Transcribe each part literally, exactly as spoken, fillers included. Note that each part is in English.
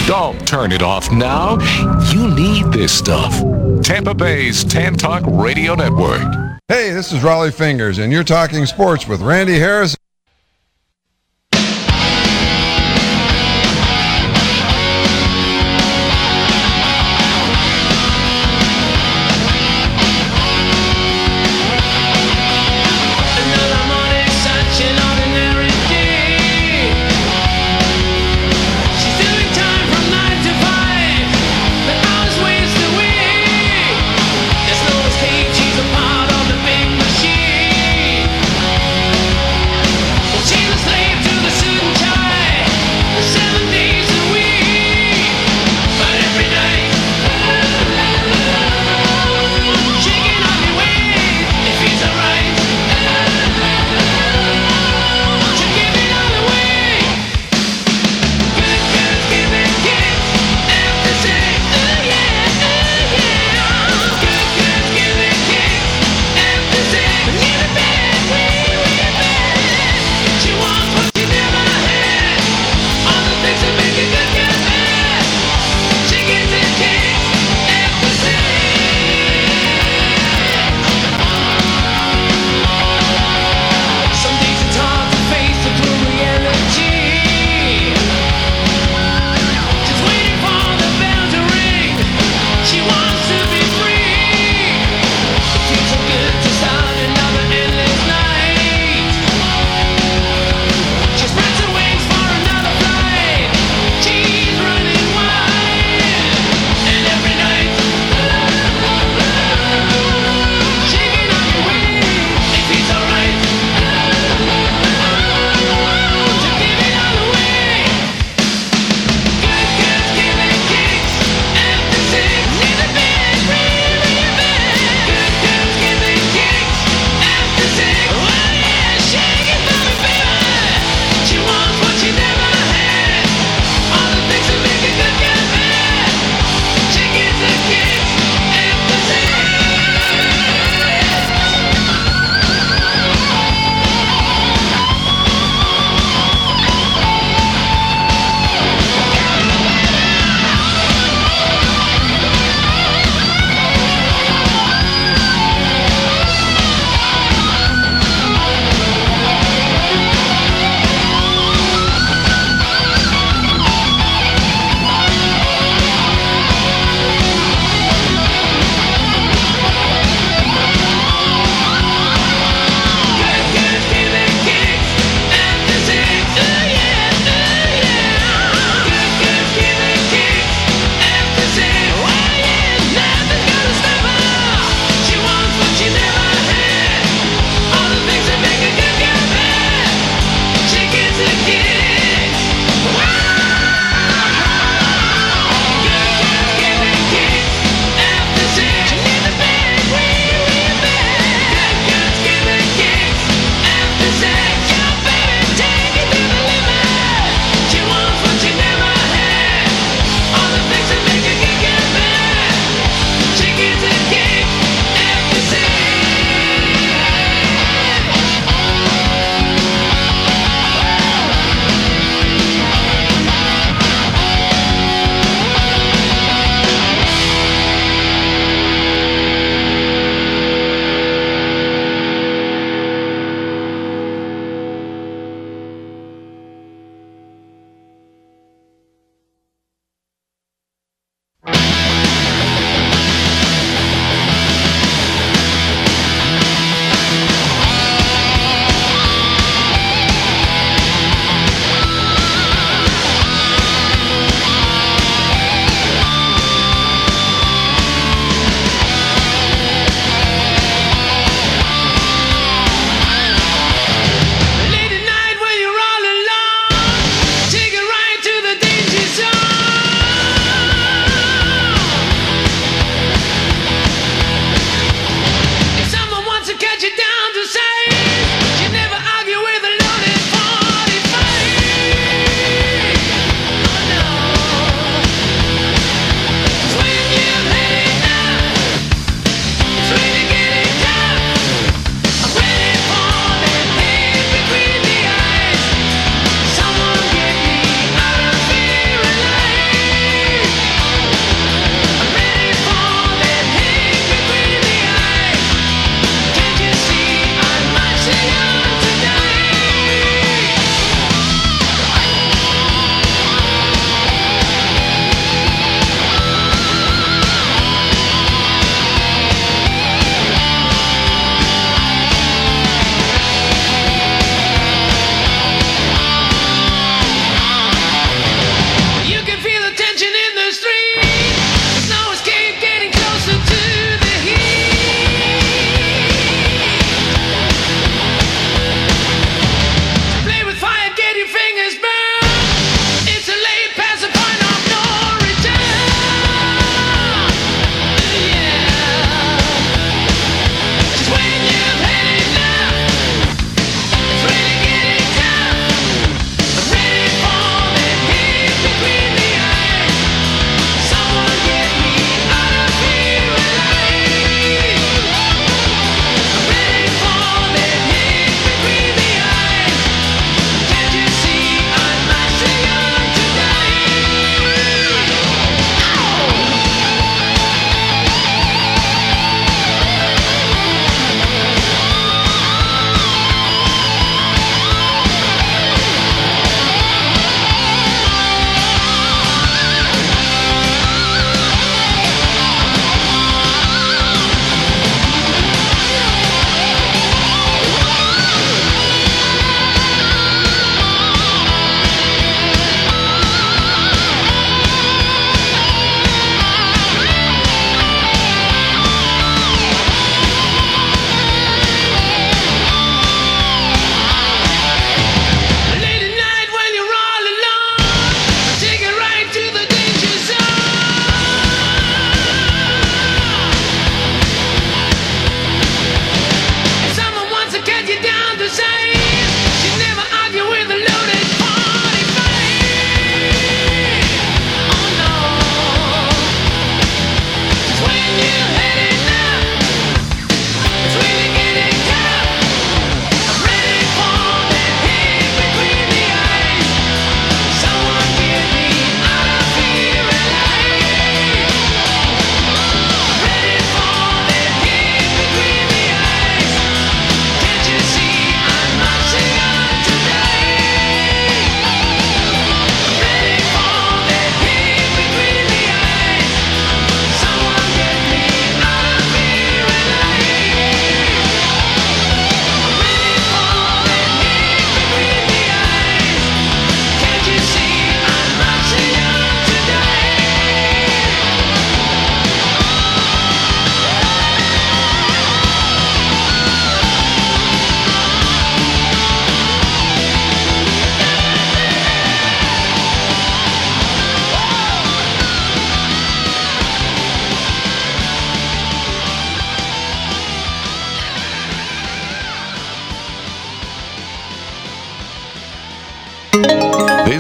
Don't turn it off now. You need this stuff. Tampa Bay's Tan Talk Radio Network. Hey, this is Raleigh Fingers, and you're talking sports with Randy Harris.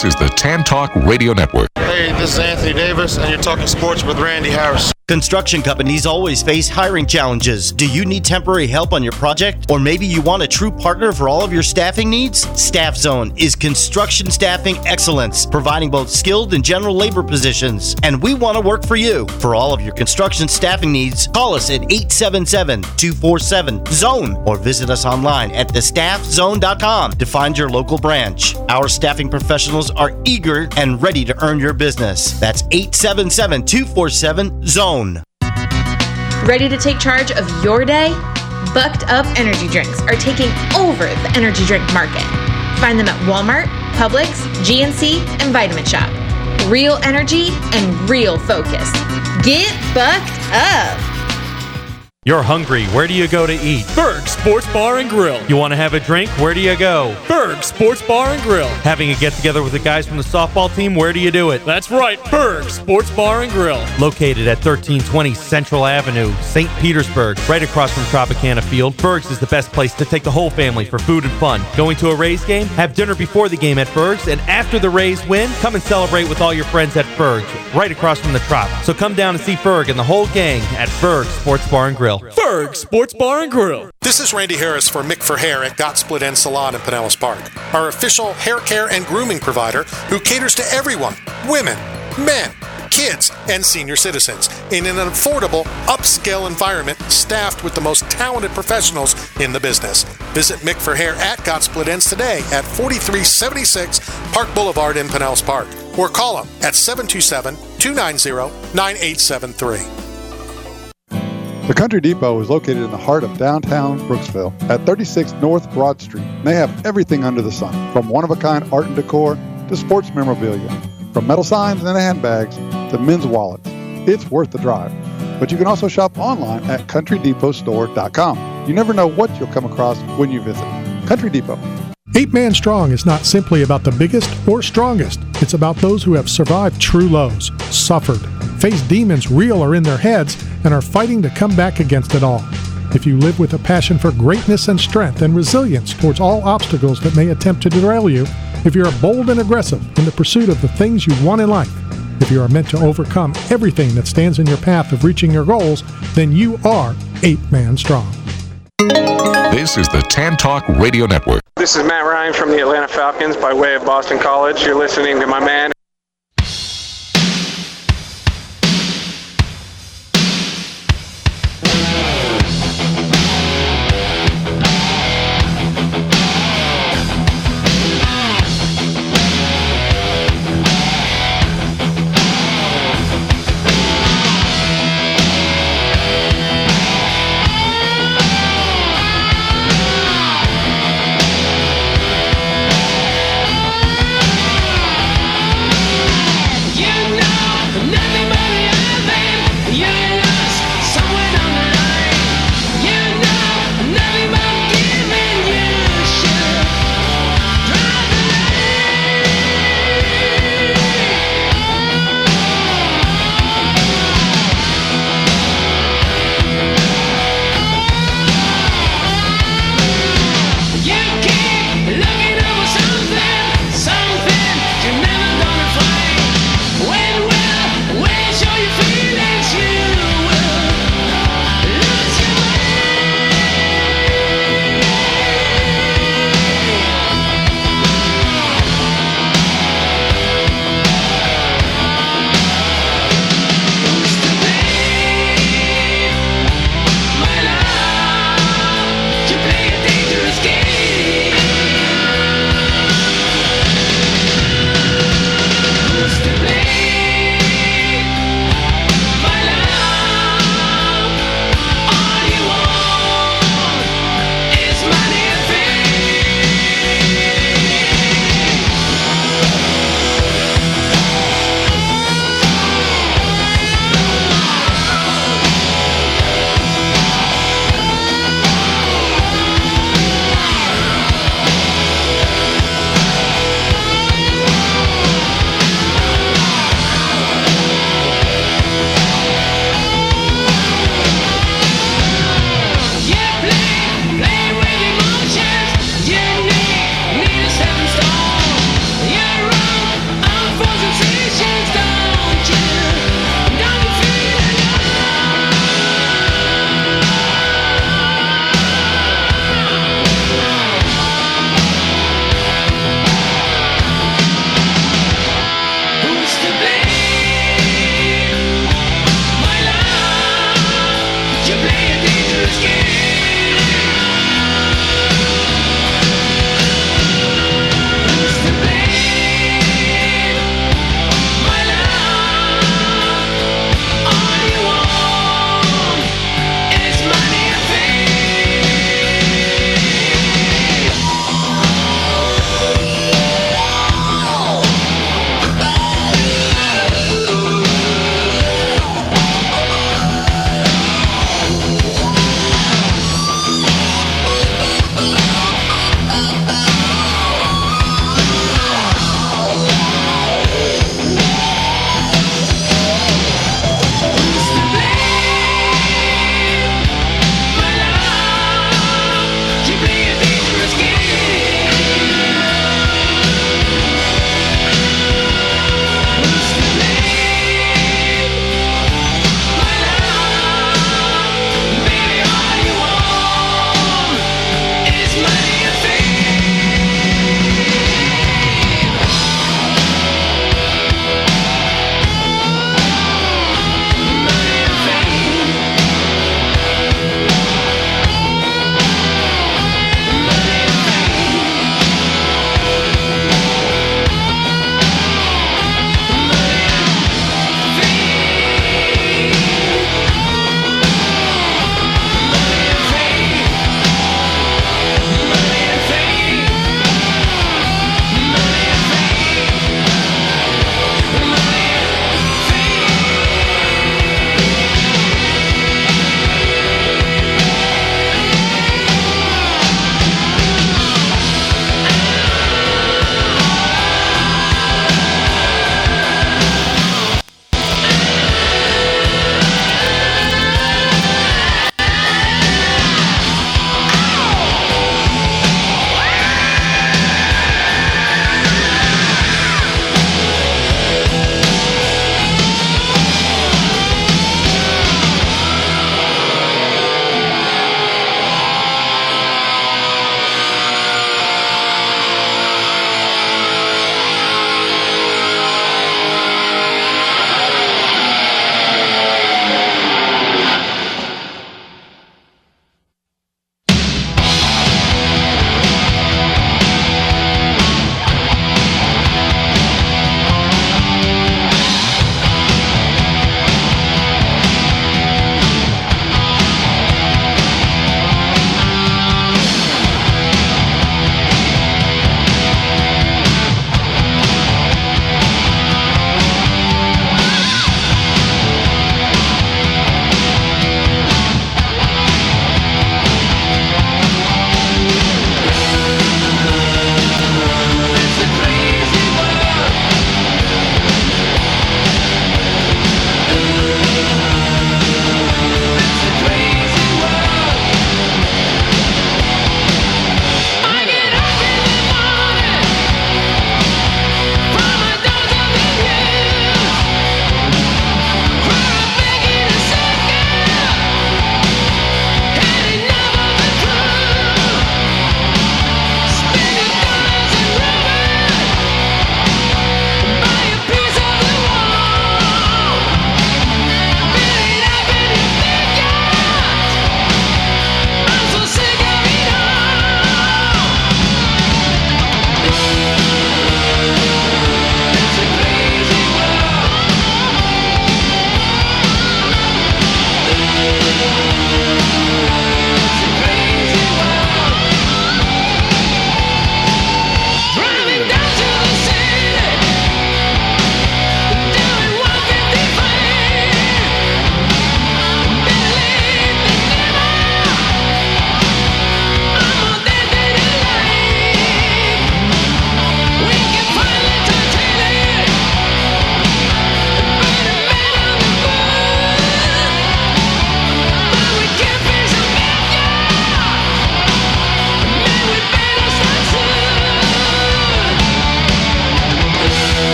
This is the Tan Talk Radio Network. Hey, this is Anthony Davis, and you're talking sports with Randy Harris. Construction companies always face hiring challenges. Do you need temporary help on your project? Or maybe you want a true partner for all of your staffing needs? Staff Zone is construction staffing excellence, providing both skilled and general labor positions. And we want to work for you. For all of your construction staffing needs, call us at eight seven seven, two four seven, zone or visit us online at the staff zone dot com to find your local branch. Our staffing professionals are eager and ready to earn your business. That's eight seven seven, two four seven, zone. Ready to take charge of your day? Bucked Up Energy Drinks are taking over the energy drink market. Find them at Walmart, Publix, G N C, and Vitamin Shop. Real energy and real focus. Get bucked up. You're hungry. Where do you go to eat? Berg Sports Bar and Grill. You want to have a drink? Where do you go? Berg Sports Bar and Grill. Having a get-together with the guys from the softball team? Where do you do it? That's right, Berg Sports Bar and Grill. Located at thirteen twenty Central Avenue, Saint Petersburg, right across from Tropicana Field, Berg's is the best place to take the whole family for food and fun. Going to a Rays game? Have dinner before the game at Berg's, and after the Rays win, come and celebrate with all your friends at Berg's, right across from the Trop. So come down and see Berg and the whole gang at Berg Sports Bar and Grill. Berg Sports Bar and Grill. This is Randy Harris for Mick for Hair at Got Split End Salon in Pinellas Park, our official hair care and grooming provider who caters to everyone, women, men, kids, and senior citizens in an affordable, upscale environment staffed with the most talented professionals in the business. Visit Mick for Hair at Got Split Ends today at forty-three seventy-six Park Boulevard in Pinellas Park, or call them at seven two seven, two nine zero, nine eight seven three. The Country Depot is located in the heart of downtown Brooksville at thirty-six North Broad Street. They have everything under the sun, from one-of-a-kind art and decor to sports memorabilia, from metal signs and handbags to men's wallets. It's worth the drive. But you can also shop online at country depot store dot com. You never know what you'll come across when you visit. Country Depot. Eight Man Strong is not simply about the biggest or strongest. It's about those who have survived true lows, suffered, faced demons real or in their heads, and are fighting to come back against it all. If you live with a passion for greatness and strength and resilience towards all obstacles that may attempt to derail you, if you're bold and aggressive in the pursuit of the things you want in life, if you are meant to overcome everything that stands in your path of reaching your goals, then you are Eight Man Strong. This is the Tan Talk Radio Network. This is Matt Ryan from the Atlanta Falcons by way of Boston College. You're listening to my man.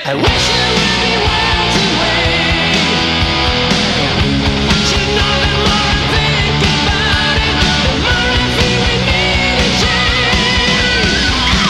I wish it would be worlds away. You know, the more I think about it, the more I feel we need a change.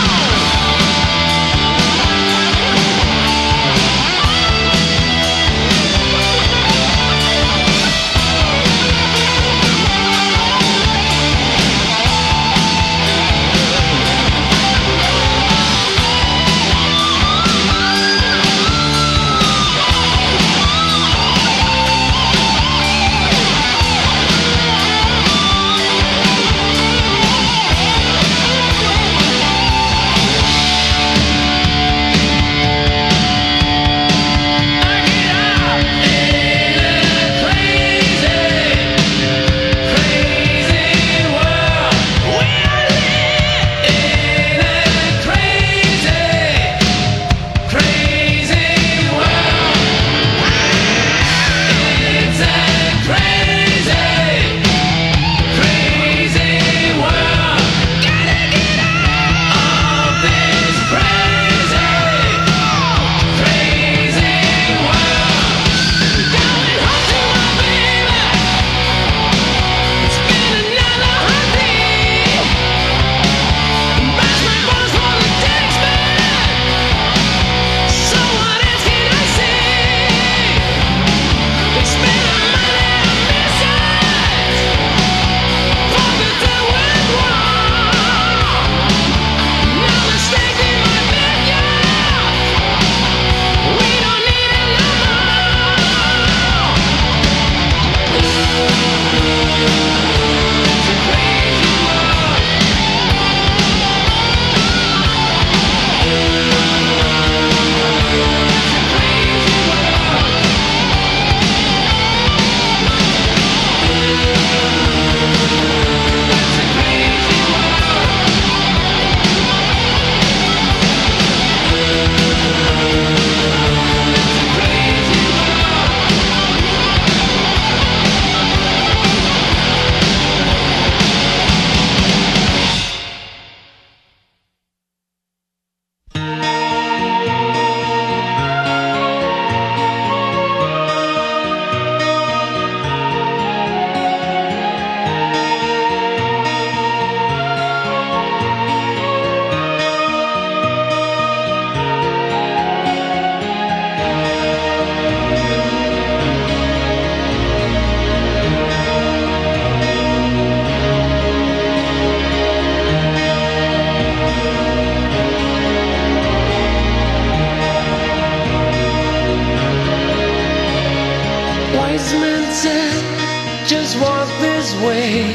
Wise men said, just walk this way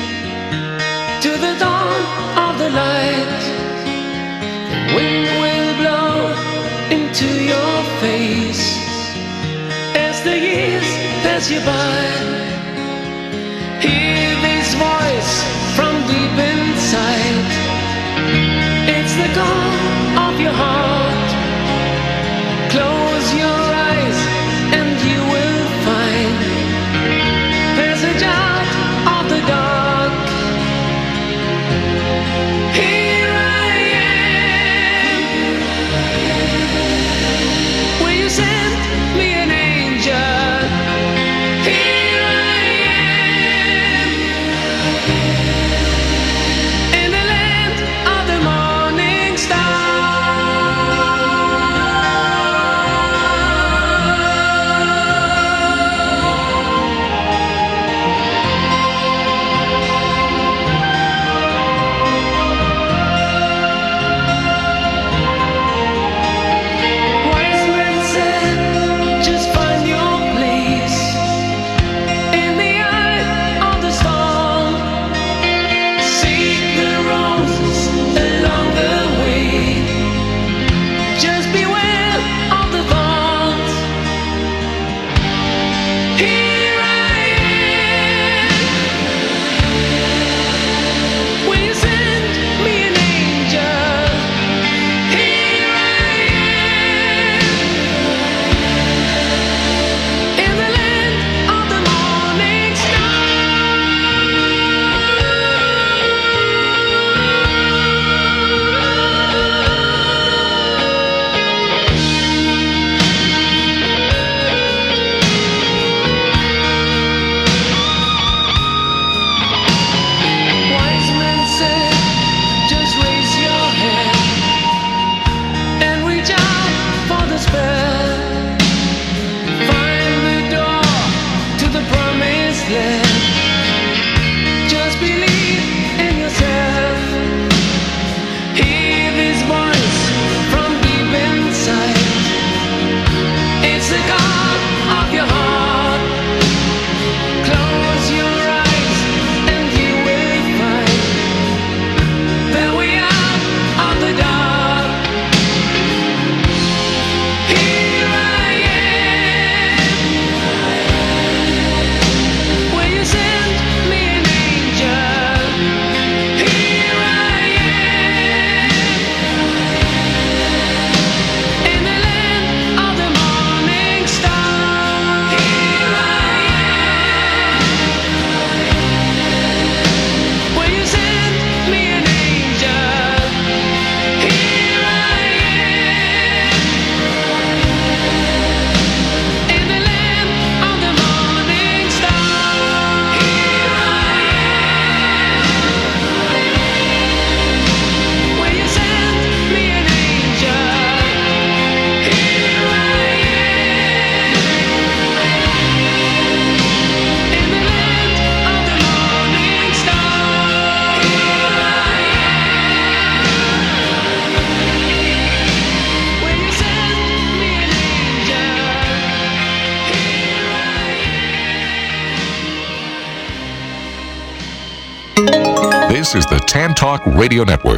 to the dawn of the light. The wind will blow into your face as the years pass you by. Hear this voice from deep inside. It's the call of your heart. Close your eyes and you will find passage out of the dark. Here I am. Will you send me an angel? Here I am. In the land of the morning star. This is the Tan Talk Radio Network.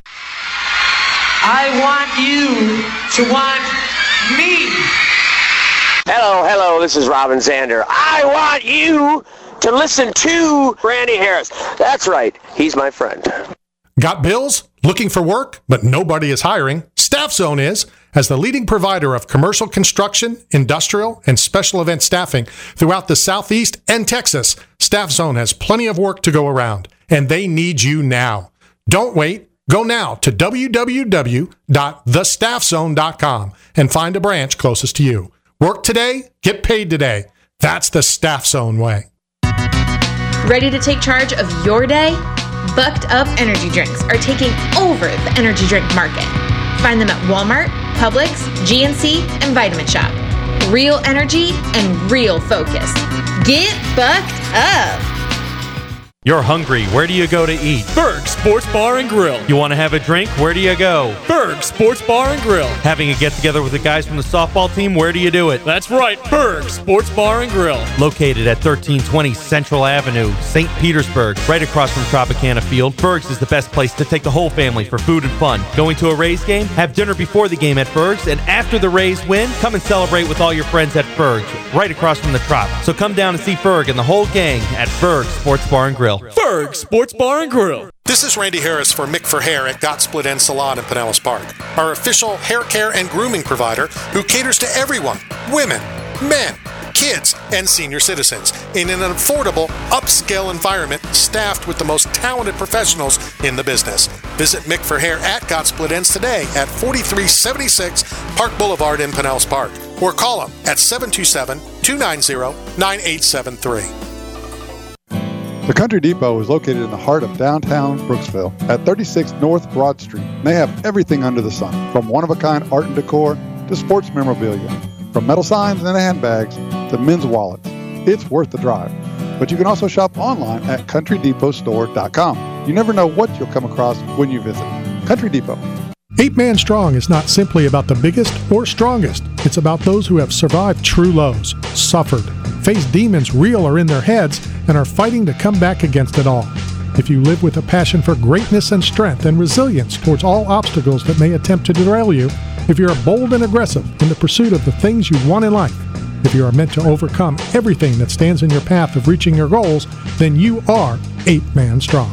I want you to want me. Hello, hello, this is Robin Zander. I want you to listen to Randy Harris. That's right, he's my friend. Got bills? Looking for work, but nobody is hiring? Staff Zone is. As the leading provider of commercial construction, industrial, and special event staffing throughout the Southeast and Texas, Staff Zone has plenty of work to go around, and they need you now. Don't wait. Go now to w w w dot the staff zone dot com and find a branch closest to you. Work today, get paid today. That's the Staff Zone way. Ready to take charge of your day? Bucked Up Energy Drinks are taking over the energy drink market. Find them at Walmart, Publix, G N C, and Vitamin Shop. Real energy and real focus. Get bucked up. You're hungry. Where do you go to eat? Berg Sports Bar and Grill. You want to have a drink? Where do you go? Berg Sports Bar and Grill. Having a get-together with the guys from the softball team? Where do you do it? That's right, Berg Sports Bar and Grill. Located at thirteen twenty Central Avenue, Saint Petersburg, right across from Tropicana Field, Berg's is the best place to take the whole family for food and fun. Going to a Rays game? Have dinner before the game at Berg's, and after the Rays win, come and celebrate with all your friends at Berg's, right across from the Trop. So come down and see Berg and the whole gang at Berg's Sports Bar and Grill. Berg Sports Bar and Grill. This is Randy Harris for Mick for Hair at Got Split End Salon in Pinellas Park, our official hair care and grooming provider who caters to everyone, women, men, kids, and senior citizens in an affordable, upscale environment staffed with the most talented professionals in the business. Visit Mick for Hair at Got Split Ends today at forty-three seventy-six Park Boulevard in Pinellas Park, or call them at seven two seven, two nine zero, nine eight seven three. The Country Depot is located in the heart of downtown Brooksville at thirty-six North Broad Street. They have everything under the sun, from one-of-a-kind art and decor to sports memorabilia, from metal signs and handbags to men's wallets. It's worth the drive. But you can also shop online at country depot store dot com. You never know what you'll come across when you visit. Country Depot. Eight Man Strong is not simply about the biggest or strongest. It's about those who have survived true lows, suffered, faced demons real or in their heads, and are fighting to come back against it all. If you live with a passion for greatness and strength and resilience towards all obstacles that may attempt to derail you, if you're bold and aggressive in the pursuit of the things you want in life, if you are meant to overcome everything that stands in your path of reaching your goals, then you are Eight Man Strong.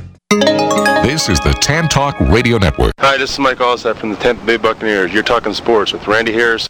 This is the Tan Talk Radio Network. Hi, this is Mike Allstott from the Tampa Bay Buccaneers. You're talking sports with Randy Harris.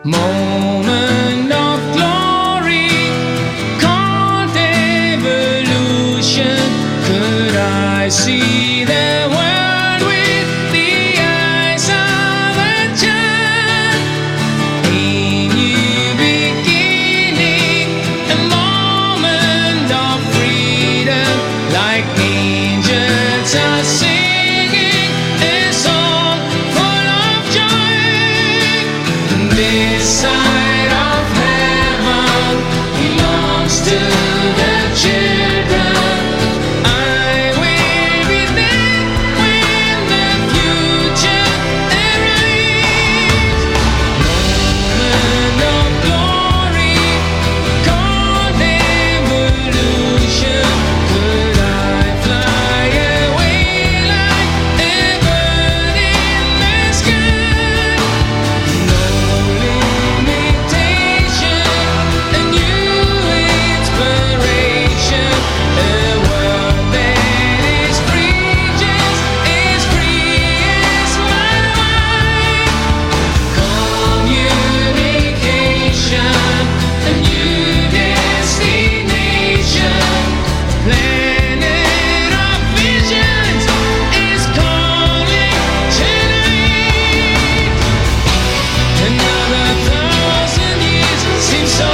Moment of glory, called evolution. Could I see the world with the eyes of a child? A new beginning, a moment of freedom, like angels are singing a song full of joy. This side of heaven belongs to the children. I will be there when the future arrives. Moment of glory, called evolution. Could I fly away like a bird in the sky? No limitation, a new inspiration, a world that is free, just as free as my mind. Communication, a new destination, planet of visions is calling tonight. Another thousand years seems so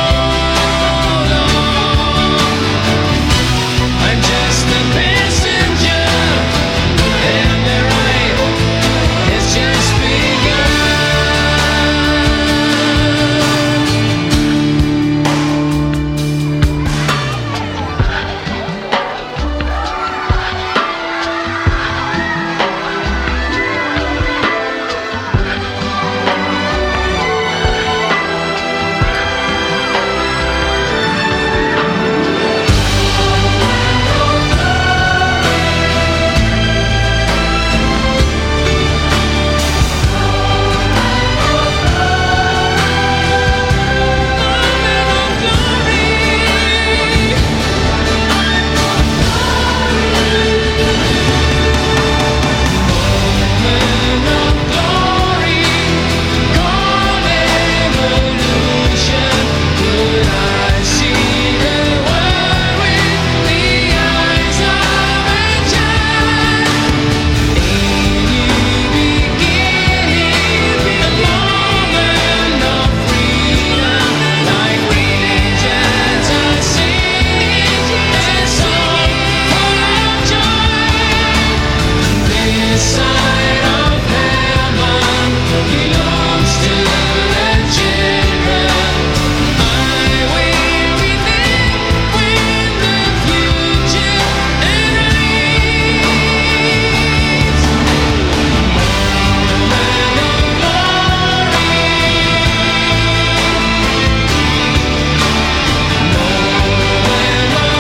long. I'm just a passenger, and the ride has just begun. This side of heaven belongs to the children. I will be there when the future arrives. Moment of glory, moment of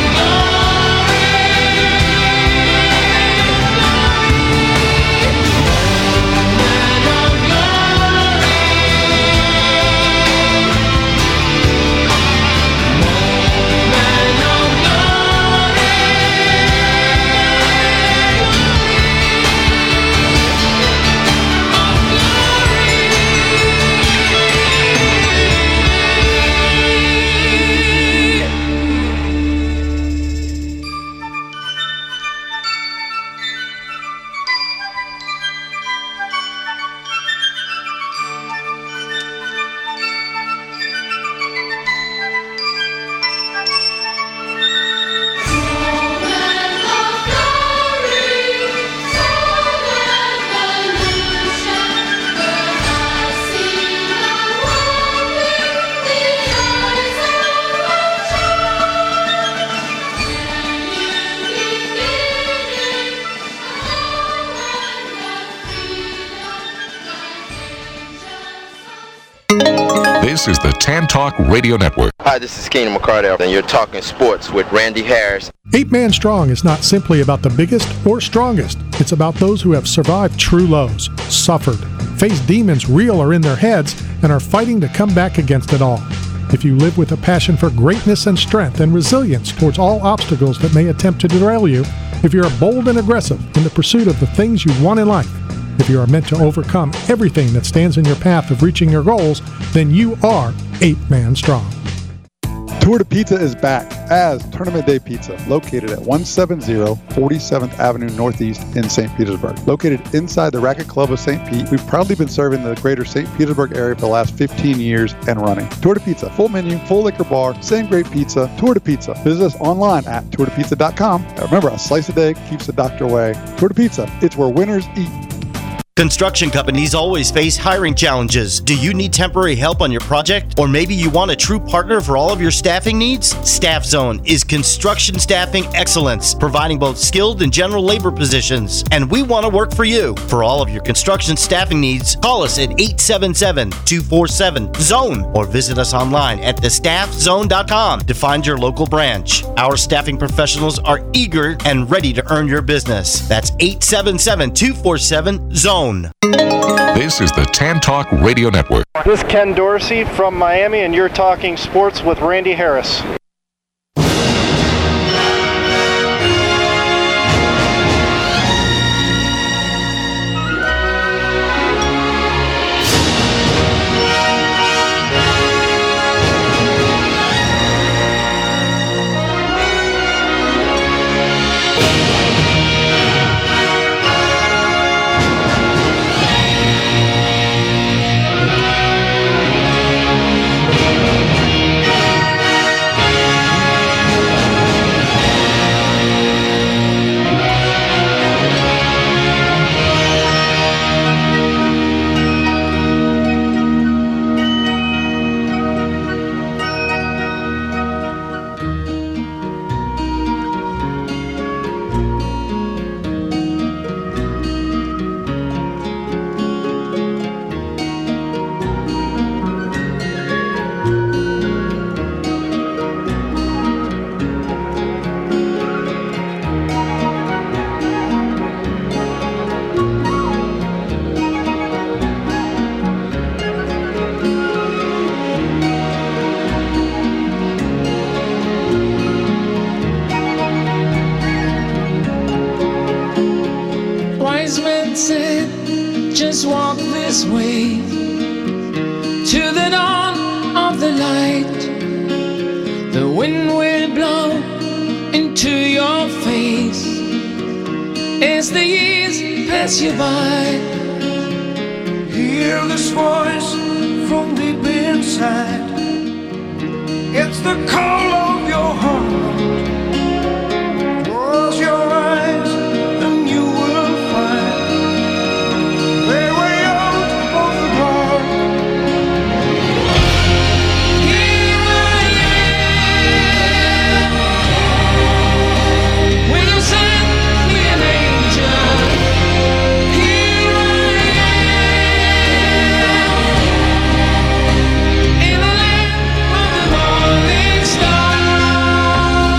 This is the Tan Talk Radio Network. Hi, this is Keenan McCardell, and you're talking sports with Randy Harris. Eight Man Strong is not simply about the biggest or strongest. It's about those who have survived true lows, suffered, faced demons real or in their heads, and are fighting to come back against it all. If you live with a passion for greatness and strength and resilience towards all obstacles that may attempt to derail you, if you're bold and aggressive in the pursuit of the things you want in life, If you are meant to overcome everything that stands in your path of reaching your goals, then you are eight man strong. Tour de Pizza is back as Tournament Day Pizza, located at one seventy forty-seventh Avenue Northeast in Saint Petersburg. Located inside the Racquet Club of Saint Pete, we've proudly been serving the greater Saint Petersburg area for the last fifteen years and running. Tour de Pizza, full menu, full liquor bar, same great pizza, Tour de Pizza. Visit us online at tour de pizza dot com. And remember, a slice a day keeps the doctor away. Tour de Pizza, it's where winners eat. Construction companies always face hiring challenges. Do you need temporary help on your project? Or maybe you want a true partner for all of your staffing needs? Staff Zone is construction staffing excellence, providing both skilled and general labor positions. And we want to work for you. For all of your construction staffing needs, call us at eight seven seven, two four seven, zone or visit us online at the staff zone dot com to find your local branch. Our staffing professionals are eager and ready to earn your business. That's eight seven seven, two four seven, zone. This is the Tan Talk Radio Network. This is Ken Dorsey from Miami, and you're talking sports with Randy Harris. Just walk this way to the dawn of the light. The wind will blow into your face as the years pass you by. Hear this voice from deep inside. It's the call of your heart. Close your eyes and you will find their way out of the dark. Here I am. Will you send me an angel? Here I am. In the land of the morning star.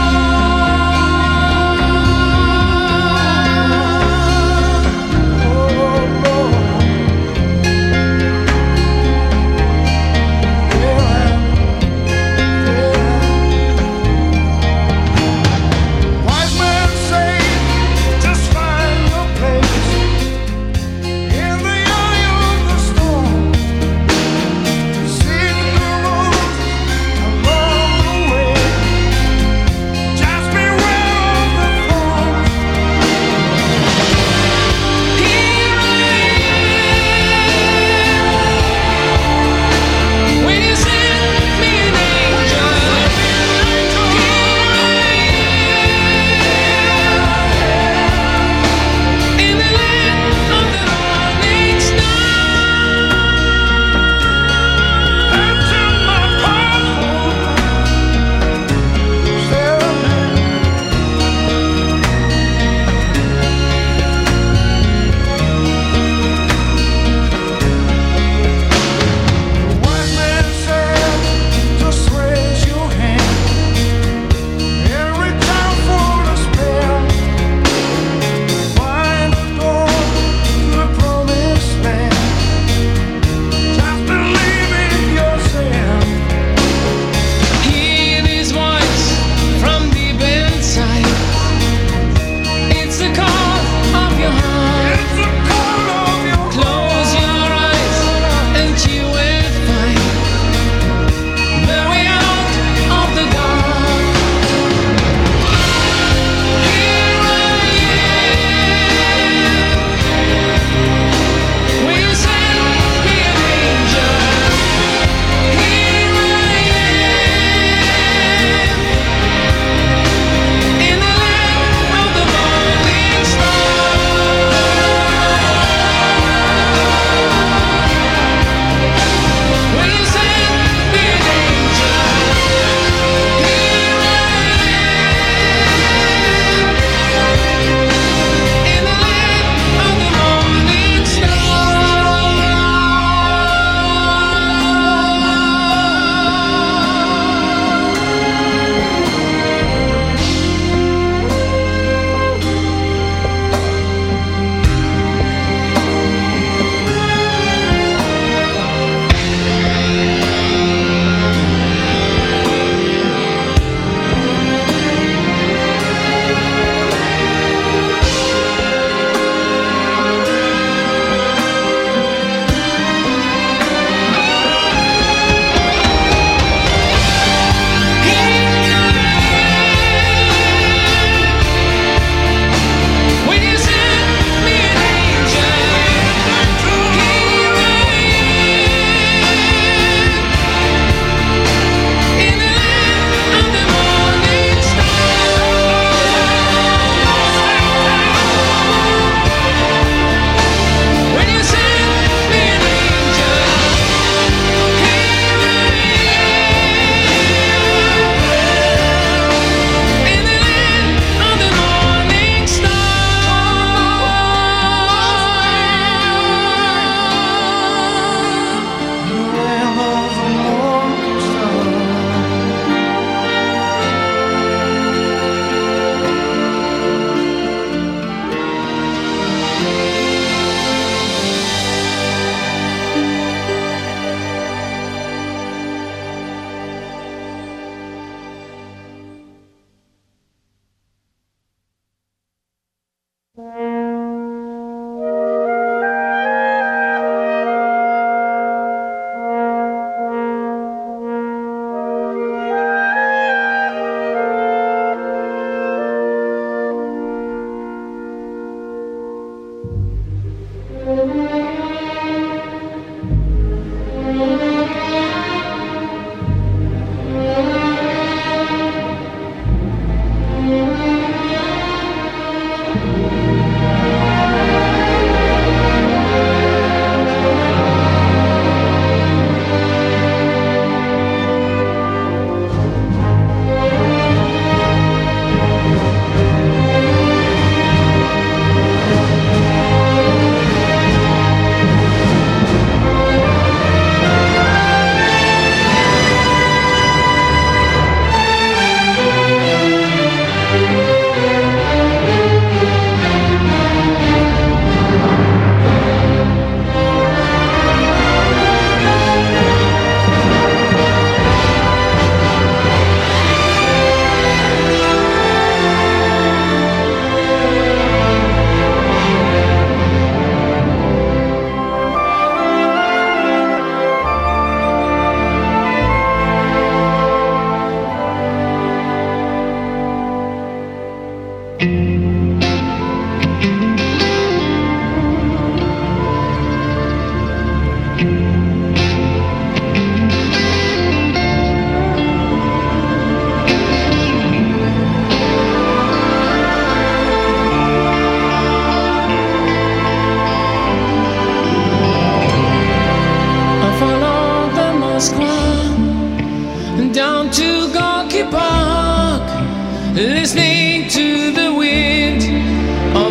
Down to Gorky Park, listening to the wind of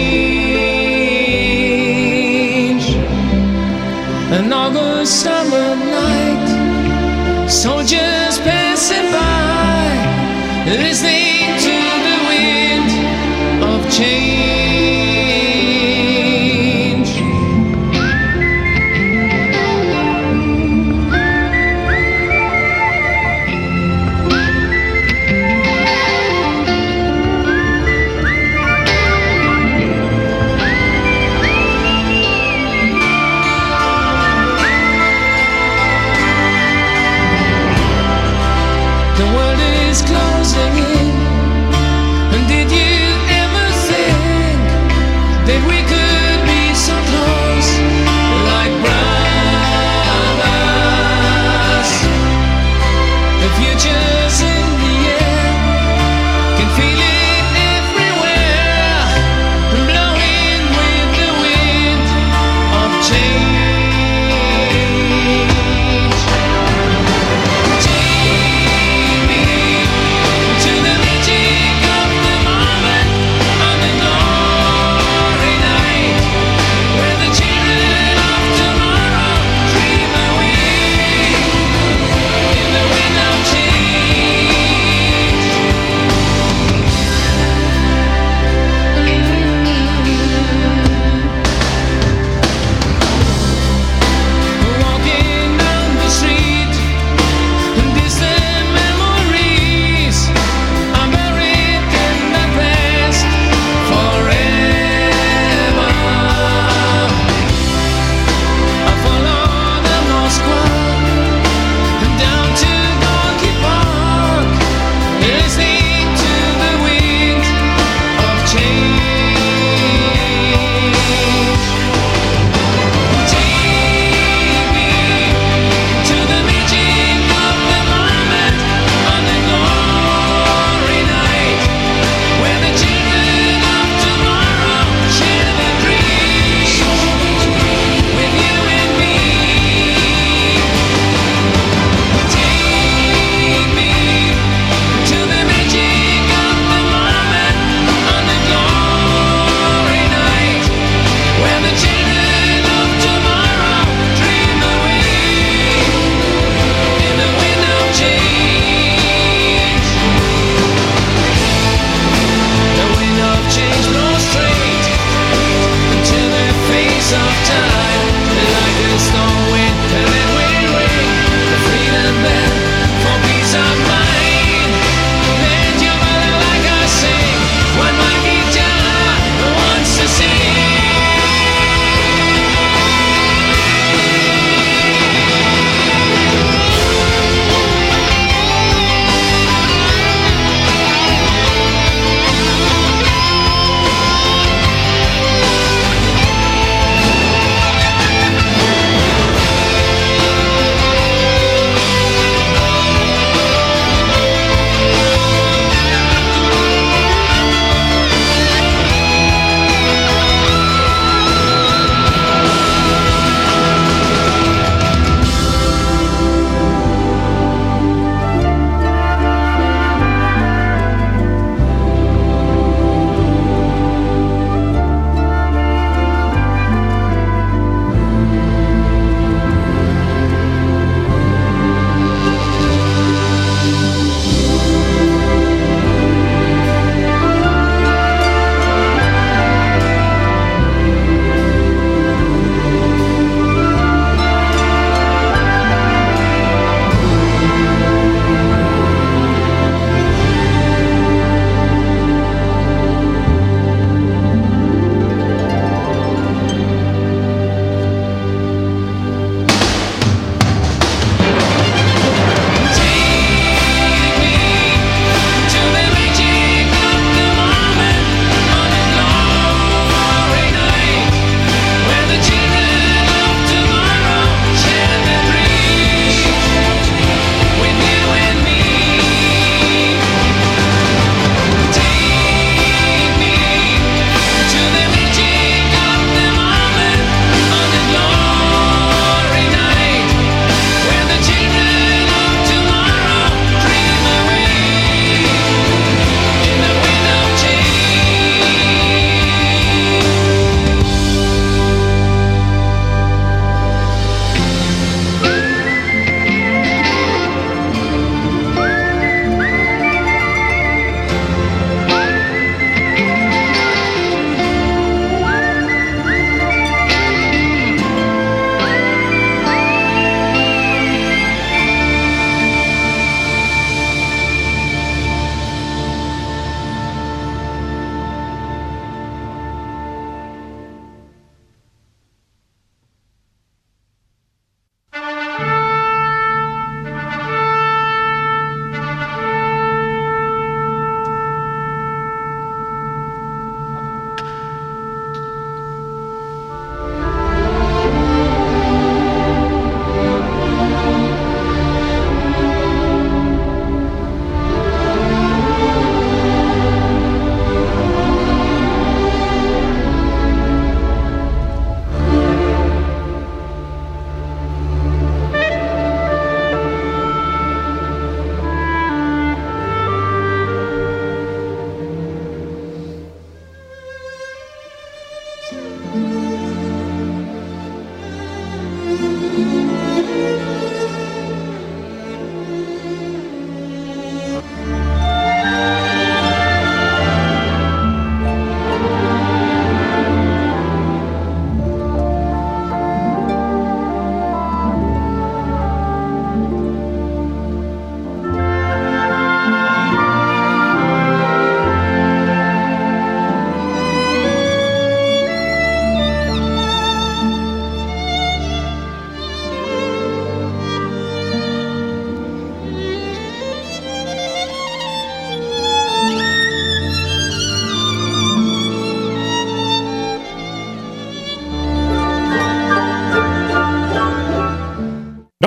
change. An August summer night, soldiers passing by, listening to the wind of change. The world is closing in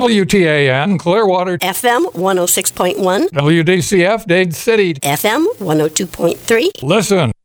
W T A N, Clearwater. F M one oh six point one. W D C F, Dade City. F M one oh two point three. Listen.